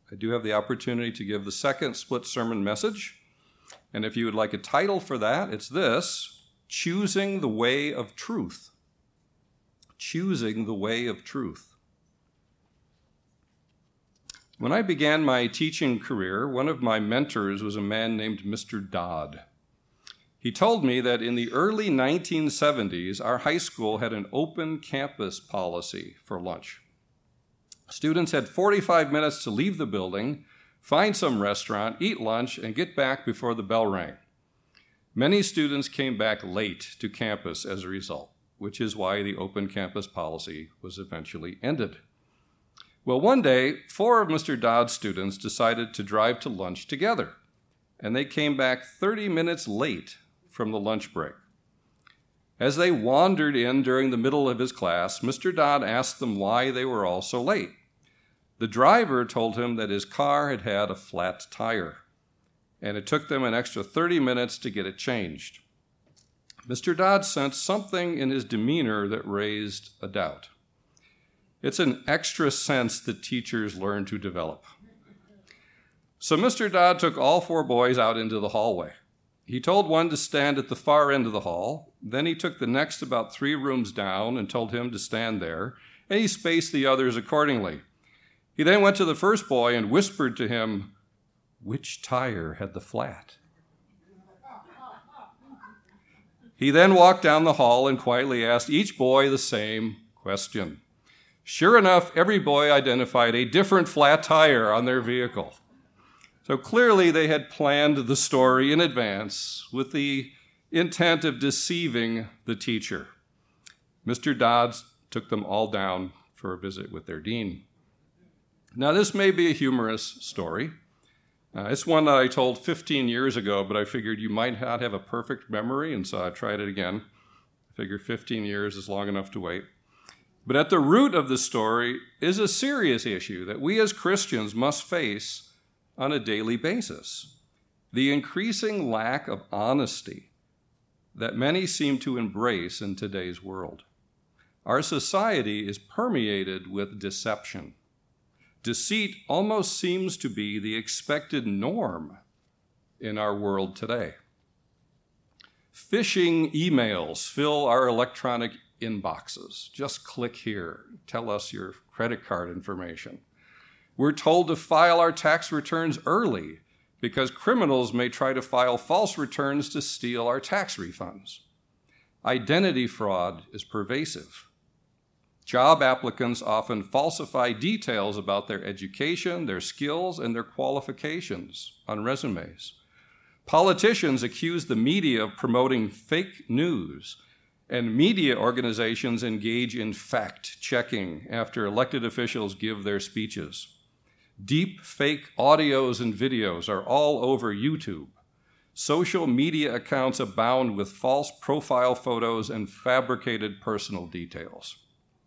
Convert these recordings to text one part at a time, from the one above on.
I do have the opportunity to give the second split sermon message. And if you would like a title for that, it's this: Choosing the Way of Truth. Choosing the Way of Truth. When I began my teaching career, one of my mentors was a man named Mr. Dodd. He told me that in the early 1970s, our high school had an open campus policy for lunch. Students had 45 minutes to leave the building, find some restaurant, eat lunch, and get back before the bell rang. Many students came back late to campus as a result, which is why the open campus policy was eventually ended. Well, one day, 4 of Mr. Dodd's students decided to drive to lunch together, and they came back 30 minutes late from the lunch break. As they wandered in during the middle of his class, Mr. Dodd asked them why they were all so late. The driver told him that his car had had a flat tire, and it took them an extra 30 minutes to get it changed. Mr. Dodd sensed something in his demeanor that raised a doubt. It's an extra sense that teachers learn to develop. So Mr. Dodd took all 4 boys out into the hallway. He told one to stand at the far end of the hall. Then he took the next about 3 rooms down and told him to stand there, and he spaced the others accordingly. He then went to the first boy and whispered to him, which tire had the flat? He then walked down the hall and quietly asked each boy the same question. Sure enough, every boy identified a different flat tire on their vehicle. So clearly they had planned the story in advance with the intent of deceiving the teacher. Mr. Dodd took them all down for a visit with their dean. Now, this may be a humorous story. It's one that I told 15 years ago, but I figured you might not have a perfect memory, and so I tried it again. I figured 15 years is long enough to wait. But at the root of the story is a serious issue that we as Christians must face on a daily basis: the increasing lack of honesty that many seem to embrace in today's world. Our society is permeated with deception. Deceit almost seems to be the expected norm in our world today. Phishing emails fill our electronic inboxes. Just click here, tell us your credit card information. We're told to file our tax returns early because criminals may try to file false returns to steal our tax refunds. Identity fraud is pervasive. Job applicants often falsify details about their education, their skills, and their qualifications on resumes. Politicians accuse the media of promoting fake news, and media organizations engage in fact-checking after elected officials give their speeches. Deep fake audios and videos are all over YouTube. Social media accounts abound with false profile photos and fabricated personal details.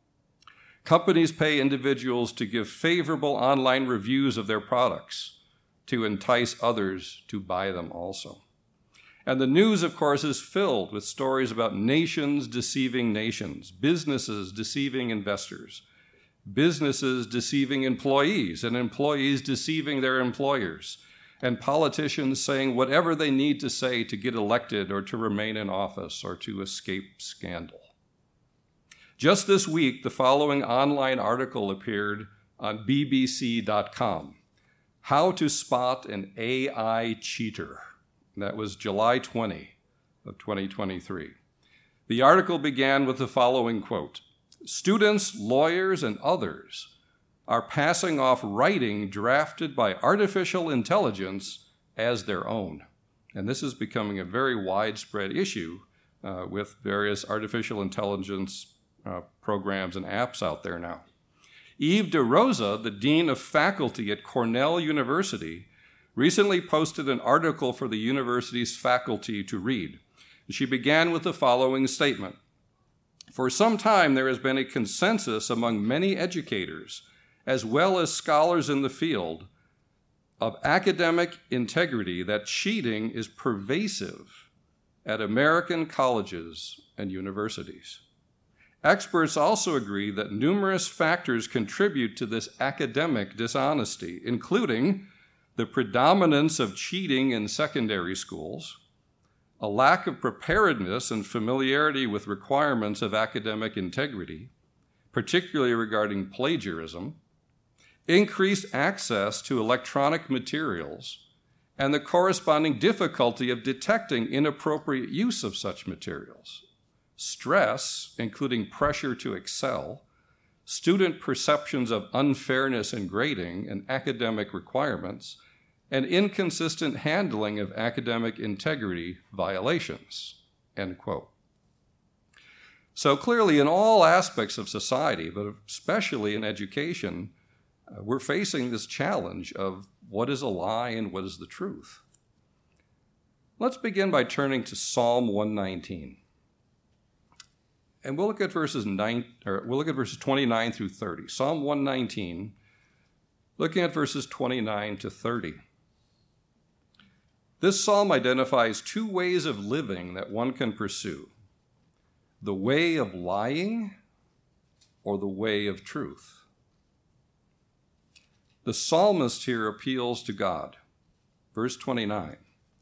Companies pay individuals to give favorable online reviews of their products to entice others to buy them also. And the news, of course, is filled with stories about nations deceiving nations, businesses deceiving investors, businesses deceiving employees, and employees deceiving their employers, and politicians saying whatever they need to say to get elected or to remain in office or to escape scandal. Just this week, the following online article appeared on bbc.com: How to Spot an AI Cheater. That was July 20 of 2023. The article began with the following quote: students, lawyers, and others are passing off writing drafted by artificial intelligence as their own. And this is becoming a very widespread issue with various artificial intelligence programs and apps out there now. Eve DeRosa, the dean of faculty at Cornell University, recently posted an article for the university's faculty to read. She began with the following statement: For some time, there has been a consensus among many educators, as well as scholars in the field, of academic integrity that cheating is pervasive at American colleges and universities. Experts also agree that numerous factors contribute to this academic dishonesty, including the predominance of cheating in secondary schools, a lack of preparedness and familiarity with requirements of academic integrity, particularly regarding plagiarism, increased access to electronic materials, and the corresponding difficulty of detecting inappropriate use of such materials, stress, including pressure to excel, student perceptions of unfairness in grading and academic requirements, and inconsistent handling of academic integrity violations, end quote. So clearly in all aspects of society, but especially in education, we're facing this challenge of what is a lie and what is the truth. Let's begin by turning to Psalm 119. And we'll look at verses 29 through 30. Psalm 119, looking at verses 29 to 30. This psalm identifies two ways of living that one can pursue: the way of lying or the way of truth. The psalmist here appeals to God. Verse 29,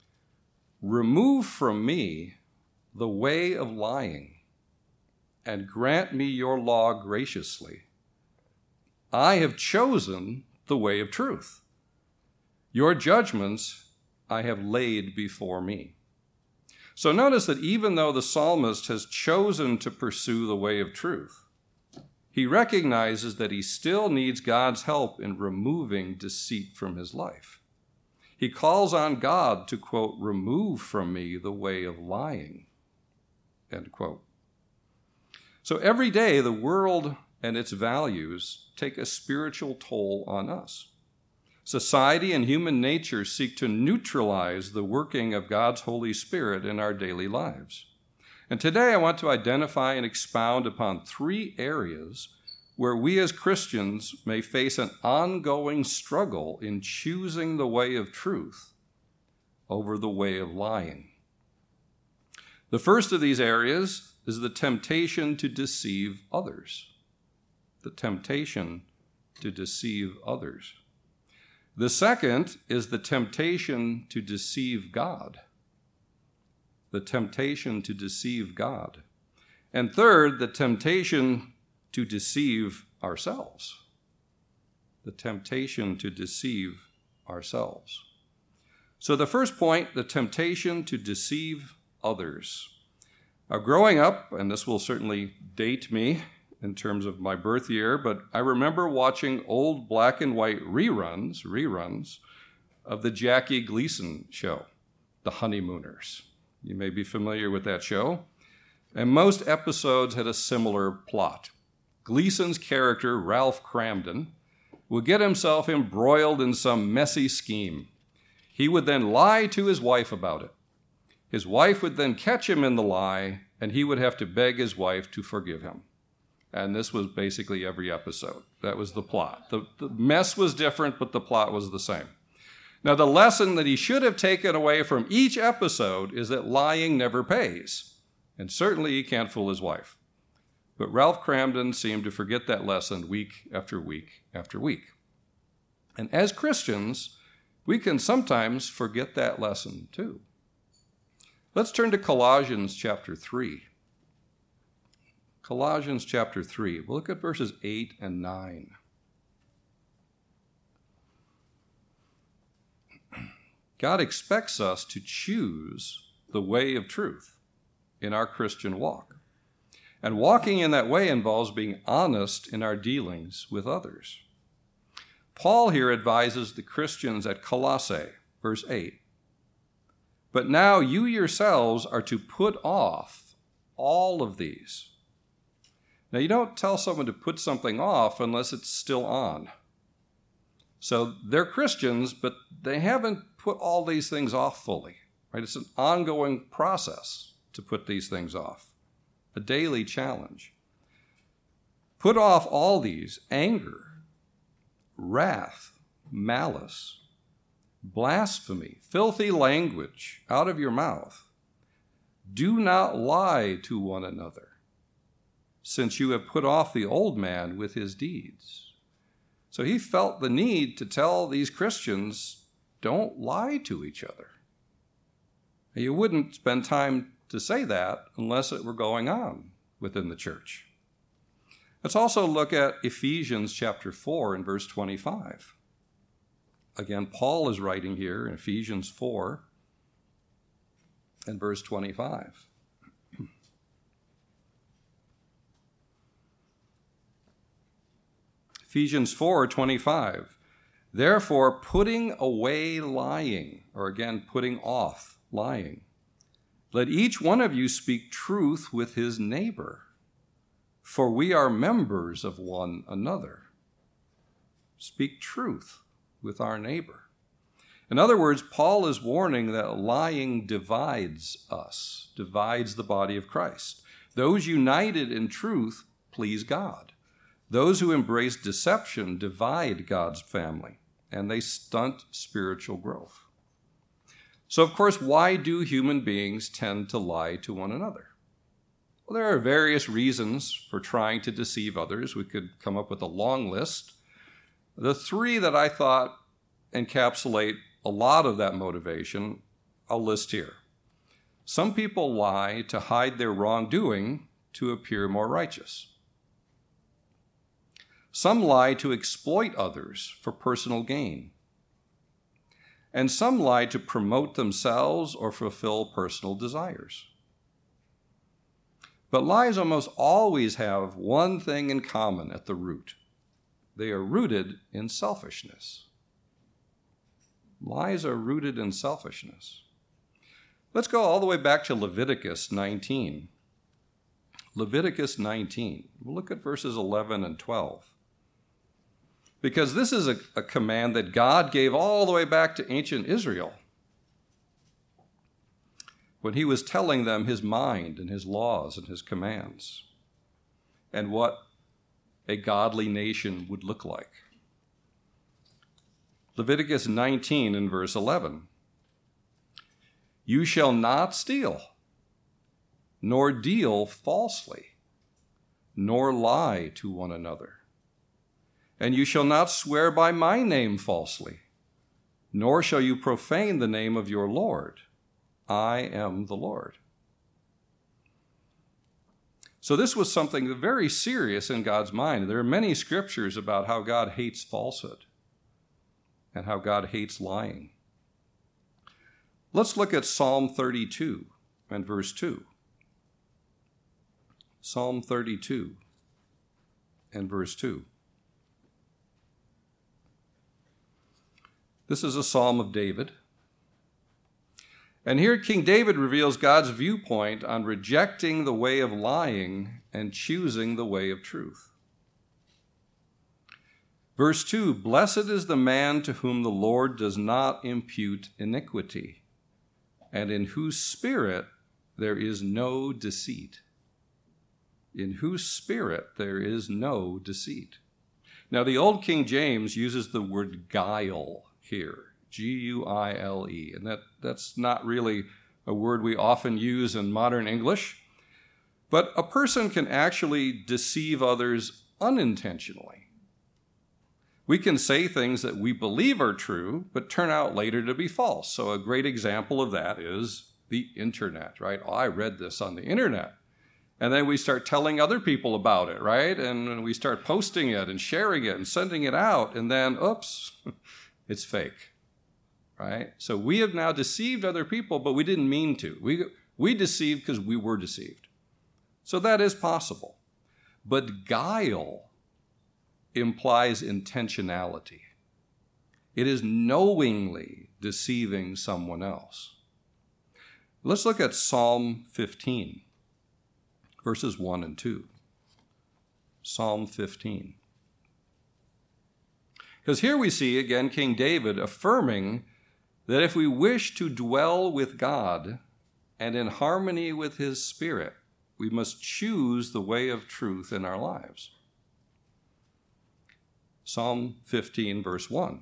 "Remove from me the way of lying, and grant me your law graciously. I have chosen the way of truth. Your judgments I have laid before me." So notice that even though the psalmist has chosen to pursue the way of truth, he recognizes that he still needs God's help in removing deceit from his life. He calls on God to, quote, "remove from me the way of lying," end quote. So every day, the world and its values take a spiritual toll on us. Society and human nature seek to neutralize the working of God's Holy Spirit in our daily lives. And today I want to identify and expound upon three areas where we as Christians may face an ongoing struggle in choosing the way of truth over the way of lying. The first of these areas is the temptation to deceive others. The temptation to deceive others. The second is the temptation to deceive God. The temptation to deceive God. And third, the temptation to deceive ourselves. The temptation to deceive ourselves. So the first point, the temptation to deceive others. Now, growing up, and this will certainly date me in terms of my birth year, but I remember watching old black and white reruns of the Jackie Gleason show, The Honeymooners. You may be familiar with that show. And most episodes had a similar plot. Gleason's character, Ralph Cramden, would get himself embroiled in some messy scheme. He would then lie to his wife about it. His wife would then catch him in the lie, and he would have to beg his wife to forgive him. And this was basically every episode. That was the plot. The mess was different, but the plot was the same. Now, the lesson that he should have taken away from each episode is that lying never pays. And certainly he can't fool his wife. But Ralph Cramden seemed to forget that lesson week after week after week. And as Christians, we can sometimes forget that lesson too. Let's turn to Colossians chapter 3. Colossians chapter 3. We'll look at verses 8 and 9. God expects us to choose the way of truth in our Christian walk. And walking in that way involves being honest in our dealings with others. Paul here advises the Christians at Colossae, verse 8. "But now you yourselves are to put off all of these." Now, you don't tell someone to put something off unless it's still on. So they're Christians, but they haven't put all these things off fully, right? It's an ongoing process to put these things off, a daily challenge. Put off all these: anger, wrath, malice, blasphemy, filthy language out of your mouth. Do not lie to one another, since you have put off the old man with his deeds. So he felt the need to tell these Christians, don't lie to each other. You wouldn't spend time to say that unless it were going on within the church. Let's also look at Ephesians chapter 4 and verse 25. Again, Paul is writing here in Ephesians 4 and verse 25. Ephesians 4:25. Therefore, putting away lying, or again, putting off lying, let each one of you speak truth with his neighbor, for we are members of one another. Speak truth with our neighbor. In other words, Paul is warning that lying divides us, divides the body of Christ. Those united in truth please God. Those who embrace deception divide God's family, and they stunt spiritual growth. So, of course, why do human beings tend to lie to one another? Well, there are various reasons for trying to deceive others. We could come up with a long list. The three that I thought encapsulate a lot of that motivation, I'll list here. Some people lie to hide their wrongdoing to appear more righteous. Some lie to exploit others for personal gain. And some lie to promote themselves or fulfill personal desires. But lies almost always have one thing in common at the root. They are rooted in selfishness. Lies are rooted in selfishness. Let's go all the way back to Leviticus 19. Leviticus 19. We'll look at verses 11 and 12. Because this is a command that God gave all the way back to ancient Israel when he was telling them his mind and his laws and his commands and what a godly nation would look like. Leviticus 19 and verse 11. You shall not steal, nor deal falsely, nor lie to one another. And you shall not swear by my name falsely, nor shall you profane the name of your Lord. I am the Lord. So this was something very serious in God's mind. There are many scriptures about how God hates falsehood and how God hates lying. Let's look at Psalm 32 and verse 2. Psalm 32 and verse 2. This is a psalm of David. And here King David reveals God's viewpoint on rejecting the way of lying and choosing the way of truth. Verse 2, blessed is the man to whom the Lord does not impute iniquity, and in whose spirit there is no deceit. In whose spirit there is no deceit. Now, the old King James uses the word guile here, G-U-I-L-E, and that's not really a word we often use in modern English, but a person can actually deceive others unintentionally. We can say things that we believe are true, but turn out later to be false. So a great example of that is the internet, right? Oh, I read this on the internet. And then we start telling other people about it, right? And we start posting it and sharing it and sending it out, and then, oops, it's fake, right? So we have now deceived other people, but we didn't mean to. We deceived because we were deceived. So that is possible. But guile implies intentionality. It is knowingly deceiving someone else. Let's look at Psalm 15, verses 1 and 2. Psalm 15. Because here we see, again, King David affirming that if we wish to dwell with God and in harmony with his Spirit, we must choose the way of truth in our lives. Psalm 15, verse 1.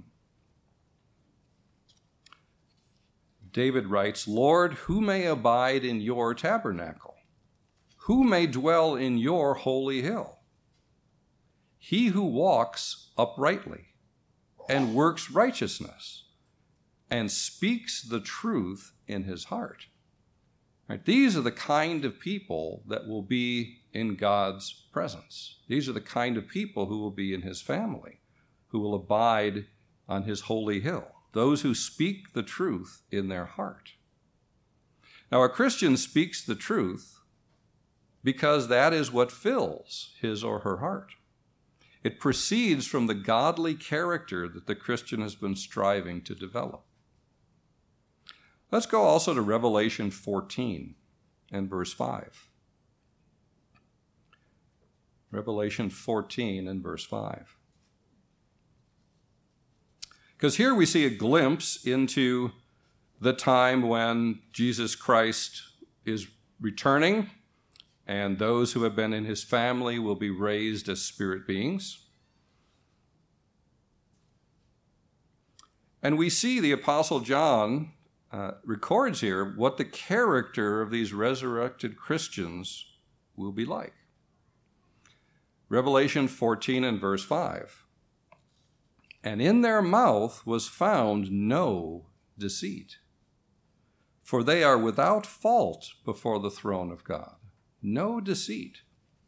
David writes, Lord, who may abide in your tabernacle? who may dwell in your holy hill? He who walks uprightly and works righteousness and speaks the truth in his heart. Right? These are the kind of people that will be in God's presence. These are the kind of people who will be in his family, who will abide on his holy hill, those who speak the truth in their heart. Now, a Christian speaks the truth because that is what fills his or her heart. It proceeds from the godly character that the Christian has been striving to develop. Let's go also to Revelation 14 and verse 5. Revelation 14 and verse 5. Because here we see a glimpse into the time when Jesus Christ is returning, and those who have been in his family will be raised as spirit beings. And we see the Apostle John records here what the character of these resurrected Christians will be like. Revelation 14 and verse 5. And in their mouth was found no deceit, for they are without fault before the throne of God. No deceit.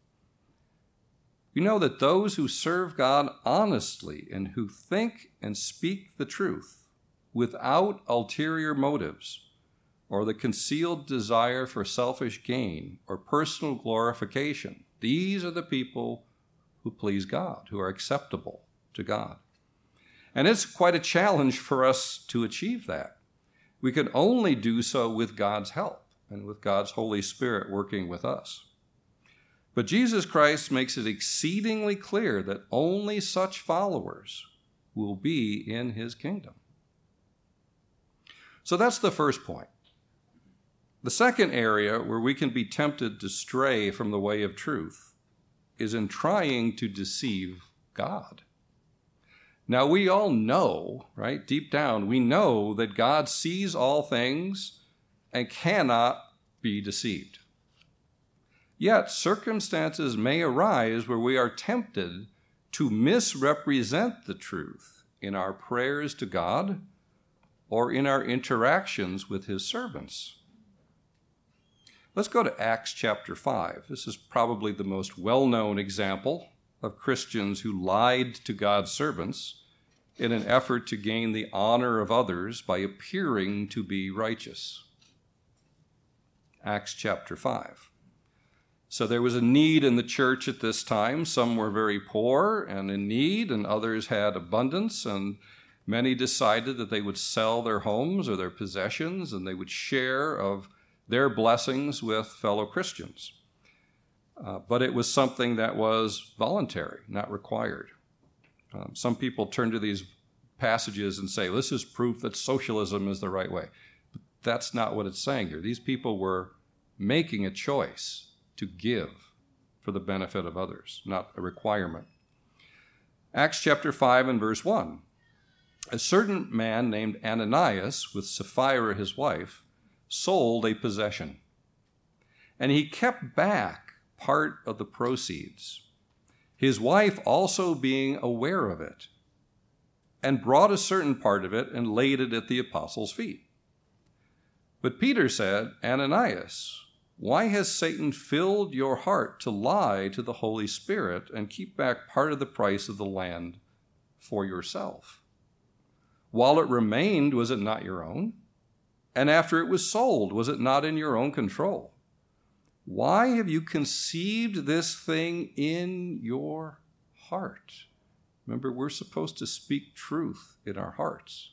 You know that those who serve God honestly and who think and speak the truth without ulterior motives or the concealed desire for selfish gain or personal glorification, these are the people who please God, who are acceptable to God. And it's quite a challenge for us to achieve that. We can only do so with God's help and with God's Holy Spirit working with us. But Jesus Christ makes it exceedingly clear that only such followers will be in his kingdom. So that's the first point. The second area where we can be tempted to stray from the way of truth is in trying to deceive God. Now, we all know, right, deep down, we know that God sees all things and cannot be deceived. Yet, circumstances may arise where we are tempted to misrepresent the truth in our prayers to God or in our interactions with his servants. Let's go to Acts chapter 5. This is probably the most well-known example of Christians who lied to God's servants in an effort to gain the honor of others by appearing to be righteous. Acts chapter 5. So there was a need in the church at this time. Some were very poor and in need, and others had abundance, and many decided that they would sell their homes or their possessions, and they would share of their blessings with fellow Christians. But it was something that was voluntary, not required. Some people turn to these passages and say, this is proof that socialism is the right way. But that's not what it's saying here. These people were making a choice to give for the benefit of others, not a requirement. Acts chapter 5 and verse 1. A certain man named Ananias, with Sapphira his wife, sold a possession, and he kept back part of the proceeds, his wife also being aware of it, and brought a certain part of it and laid it at the apostles' feet. But Peter said, Ananias, why has Satan filled your heart to lie to the Holy Spirit and keep back part of the price of the land for yourself? While it remained, was it not your own? And after it was sold, was it not in your own control? Why have you conceived this thing in your heart? Remember, we're supposed to speak truth in our hearts.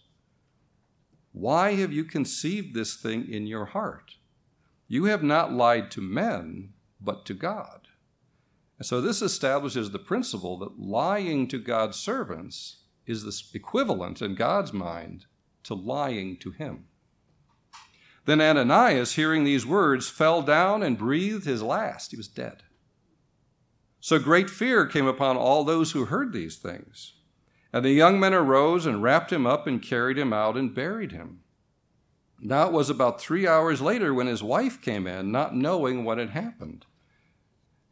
Why have you conceived this thing in your heart? You have not lied to men, but to God. And so this establishes the principle that lying to God's servants is the equivalent in God's mind to lying to him. Then Ananias, hearing these words, fell down and breathed his last. He was dead. So great fear came upon all those who heard these things. And the young men arose and wrapped him up and carried him out and buried him. Now it was about 3 hours later when his wife came in, not knowing what had happened.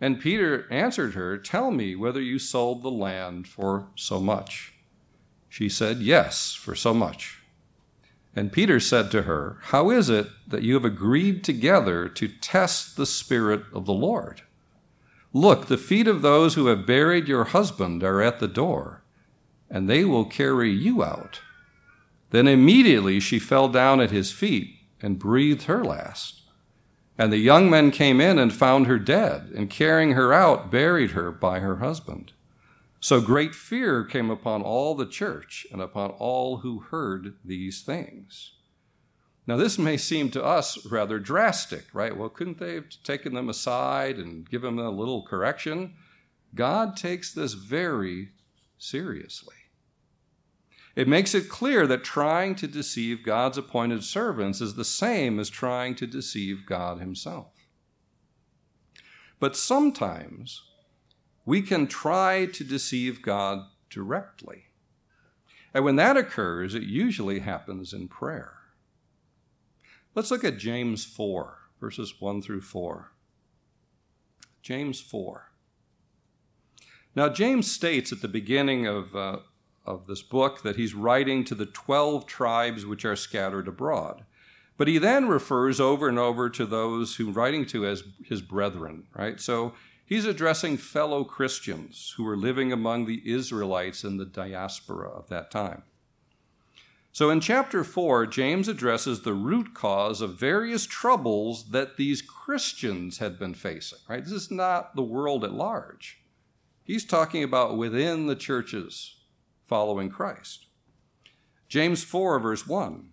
And Peter answered her, "Tell me whether you sold the land for so much." She said, "Yes, for so much." And Peter said to her, "How is it that you have agreed together to test the Spirit of the Lord? Look, the feet of those who have buried your husband are at the door, and they will carry you out." Then immediately she fell down at his feet and breathed her last. And the young men came in and found her dead, and carrying her out, buried her by her husband. So great fear came upon all the church and upon all who heard these things. Now, this may seem to us rather drastic, right? Well, couldn't they have taken them aside and given them a little correction? God takes this very seriously. It makes it clear that trying to deceive God's appointed servants is the same as trying to deceive God himself. But sometimes we can try to deceive God directly. And when that occurs, it usually happens in prayer. Let's look at James 4, verses 1 through 4. James 4. Now, James states at the beginning of this book that he's writing to the 12 tribes which are scattered abroad. But he then refers over and over to those who writing to as his brethren, right? So he's addressing fellow Christians who were living among the Israelites in the diaspora of that time. So in chapter 4, James addresses the root cause of various troubles that these Christians had been facing, right? This is not the world at large. He's talking about within the churches following Christ. James 4, verse 1.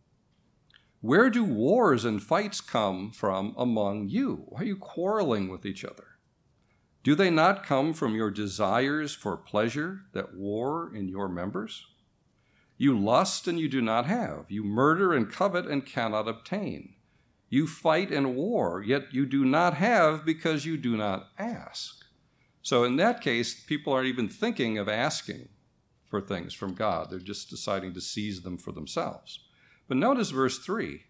Where do wars and fights come from among you? Why are you quarreling with each other? Do they not come from your desires for pleasure that war in your members? You lust and you do not have. You murder and covet and cannot obtain. You fight and war, yet you do not have because you do not ask. So in that case, people aren't even thinking of asking for things from God. They're just deciding to seize them for themselves. But notice verse 3.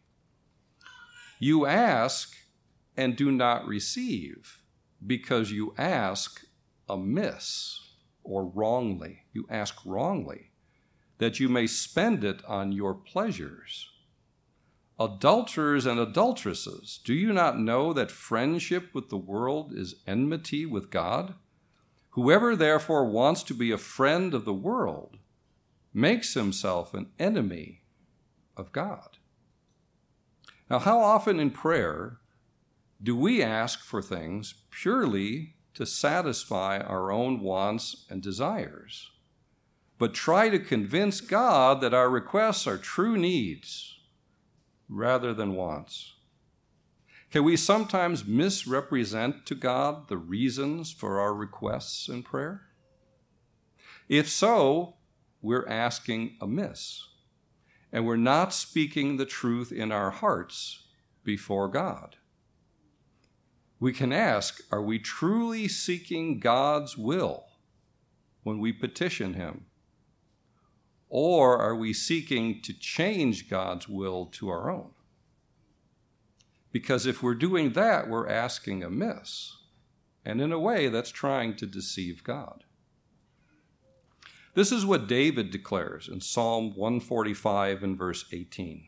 You ask and do not receive because you ask amiss or wrongly. You ask wrongly, that you may spend it on your pleasures. Adulterers and adulteresses, do you not know that friendship with the world is enmity with God? Whoever therefore wants to be a friend of the world makes himself an enemy of God. Now, how often in prayer do we ask for things purely to satisfy our own wants and desires, but try to convince God that our requests are true needs rather than wants? Can we sometimes misrepresent to God the reasons for our requests in prayer? If so, we're asking amiss, and we're not speaking the truth in our hearts before God. We can ask, are we truly seeking God's will when we petition him? Or are we seeking to change God's will to our own? Because if we're doing that, we're asking amiss. And in a way, that's trying to deceive God. This is what David declares in Psalm 145 and verse 18.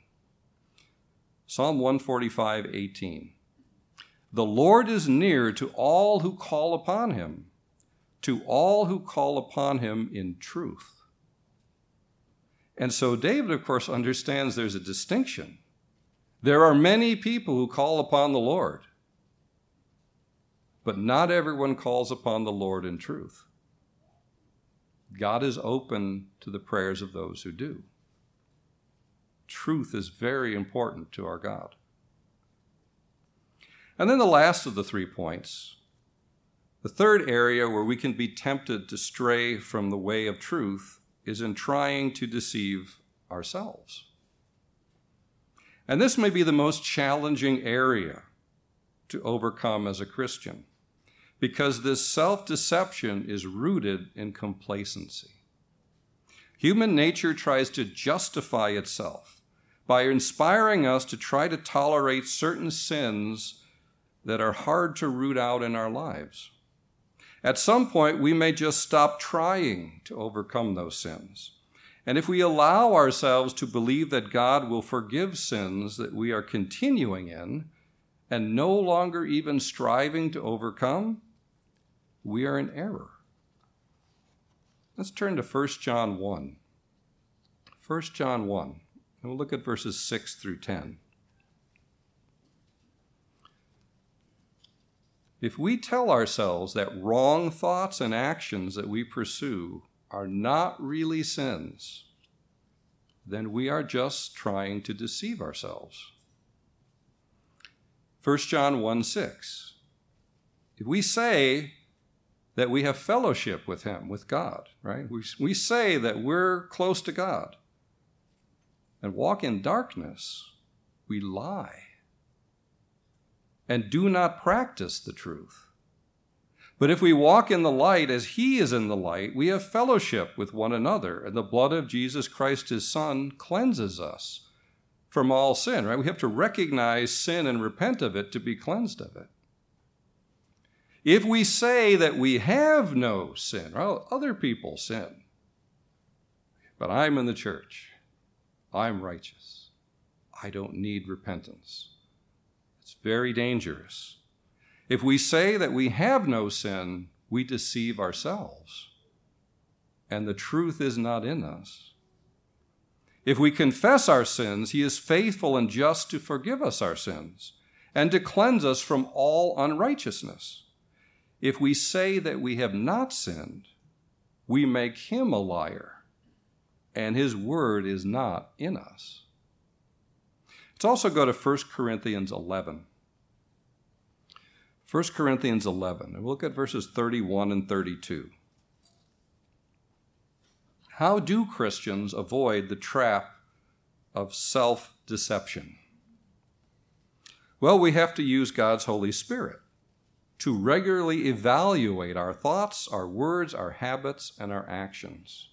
Psalm 145, 18. The Lord is near to all who call upon him, to all who call upon him in truth. And so David, of course, understands there's a distinction. There are many people who call upon the Lord, but not everyone calls upon the Lord in truth. God is open to the prayers of those who do. Truth is very important to our God. And then the last of the 3 points, the third area where we can be tempted to stray from the way of truth is in trying to deceive ourselves. And this may be the most challenging area to overcome as a Christian, because this self-deception is rooted in complacency. Human nature tries to justify itself by inspiring us to try to tolerate certain sins that are hard to root out in our lives. At some point, we may just stop trying to overcome those sins. And if we allow ourselves to believe that God will forgive sins that we are continuing in and no longer even striving to overcome, we are in error. Let's turn to 1 John 1. 1 John 1, and we'll look at verses 6 through 10. If we tell ourselves that wrong thoughts and actions that we pursue are not really sins, then we are just trying to deceive ourselves. 1 John 1:6. If we say that we have fellowship with him, with God, right? We say that we're close to God and walk in darkness, we lie and do not practice the truth. But if we walk in the light as he is in the light, we have fellowship with one another, and the blood of Jesus Christ, his Son, cleanses us from all sin, right? We have to recognize sin and repent of it to be cleansed of it. If we say that we have no sin, well, other people sin, but I'm in the church, I'm righteous, I don't need repentance. It's very dangerous. If we say that we have no sin, we deceive ourselves, and the truth is not in us. If we confess our sins, he is faithful and just to forgive us our sins and to cleanse us from all unrighteousness. If we say that we have not sinned, we make him a liar, and his word is not in us. Let's also go to 1 Corinthians 11. 1 Corinthians 11, and we'll look at verses 31 and 32. How do Christians avoid the trap of self-deception? Well, we have to use God's Holy Spirit to regularly evaluate our thoughts, our words, our habits, and our actions.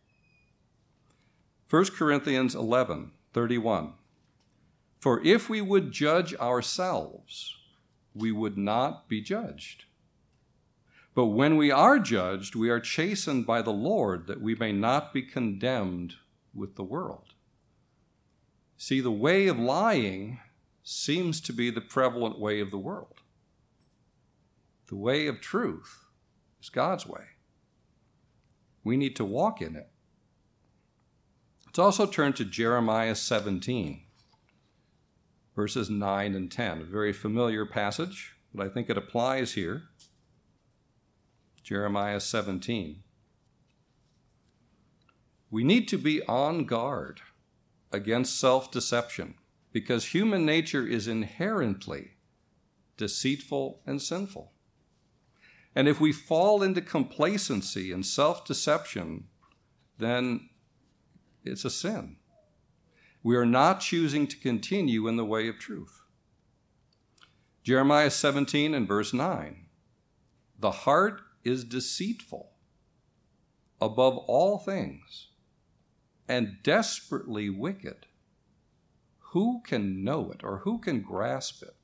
1 Corinthians 11:31. For if we would judge ourselves, we would not be judged. But when we are judged, we are chastened by the Lord, that we may not be condemned with the world. See, the way of lying seems to be the prevalent way of the world. The way of truth is God's way. We need to walk in it. Let's also turn to Jeremiah 17. Verses 9 and 10, a very familiar passage, but I think it applies here. Jeremiah 17. We need to be on guard against self-deception because human nature is inherently deceitful and sinful. And if we fall into complacency and self-deception, then it's a sin. We are not choosing to continue in the way of truth. Jeremiah 17 and verse 9. The heart is deceitful above all things and desperately wicked. Who can know it or who can grasp it?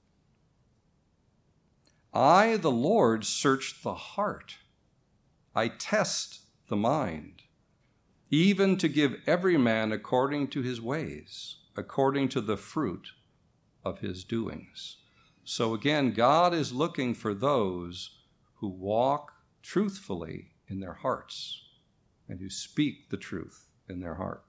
I, the Lord, search the heart. I test the mind, even to give every man according to his ways, according to the fruit of his doings. So again, God is looking for those who walk truthfully in their hearts and who speak the truth in their heart.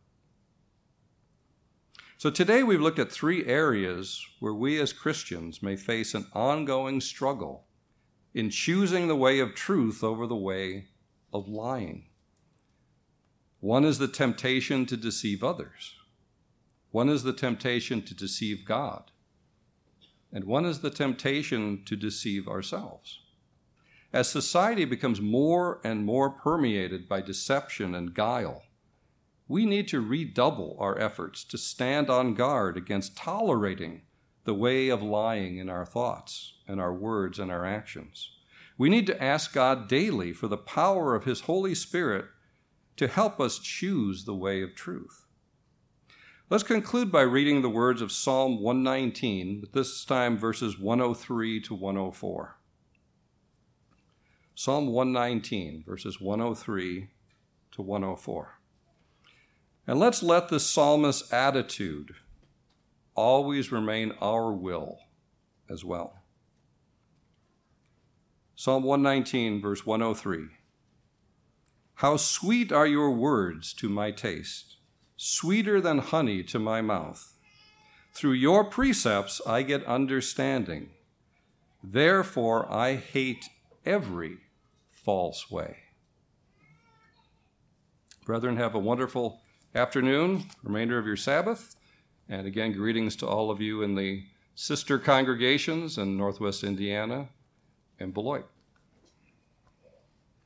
So today we've looked at 3 areas where we as Christians may face an ongoing struggle in choosing the way of truth over the way of lying. One is the temptation to deceive others. One is the temptation to deceive God. And one is the temptation to deceive ourselves. As society becomes more and more permeated by deception and guile, we need to redouble our efforts to stand on guard against tolerating the way of lying in our thoughts and our words and our actions. We need to ask God daily for the power of his Holy Spirit to help us choose the way of truth. Let's conclude by reading the words of Psalm 119, but this time verses 103 to 104. Psalm 119, verses 103 to 104. And let's let the psalmist's attitude always remain our will as well. Psalm 119, verse 103. How sweet are your words to my taste, sweeter than honey to my mouth. Through your precepts I get understanding. Therefore I hate every false way. Brethren, have a wonderful afternoon, remainder of your Sabbath. And again, greetings to all of you in the sister congregations in Northwest Indiana and Beloit.